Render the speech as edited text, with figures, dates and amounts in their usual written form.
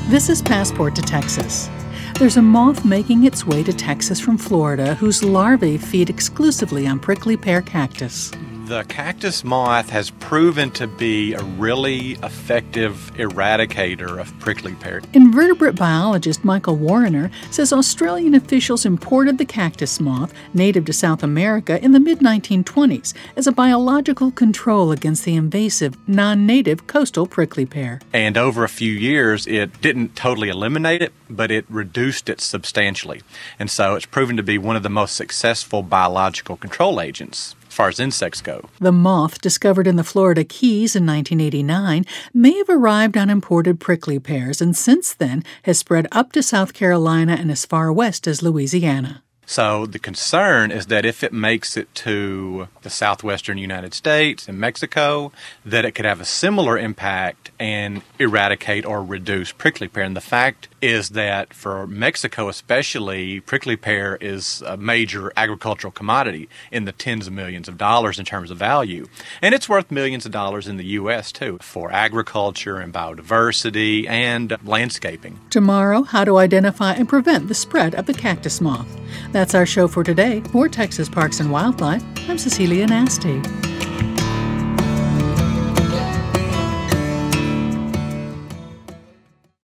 This is Passport to Texas. There's a moth making its way to Texas from Florida whose larvae feed exclusively on prickly pear cactus. The cactus moth has proven to be a really effective eradicator of prickly pear. Invertebrate biologist Michael Warriner says Australian officials imported the cactus moth, native to South America, in the mid-1920s as a biological control against the invasive, non-native coastal prickly pear. And over a few years, it didn't totally eliminate it, but it reduced it substantially. And so it's proven to be one of the most successful biological control agents as far as insects go. The moth, discovered in the Florida Keys in 1989, may have arrived on imported prickly pears and since then has spread up to South Carolina and as far west as Louisiana. So the concern is that if it makes it to the southwestern United States and Mexico, that it could have a similar impact and eradicate or reduce prickly pear. And the fact is that for Mexico especially, prickly pear is a major agricultural commodity in the tens of millions of dollars in terms of value. And it's worth millions of dollars in the U.S. too for agriculture and biodiversity and landscaping. Tomorrow, how to identify and prevent the spread of the cactus moth. That's our show for today. For Texas Parks and Wildlife, I'm Cecilia Nasty.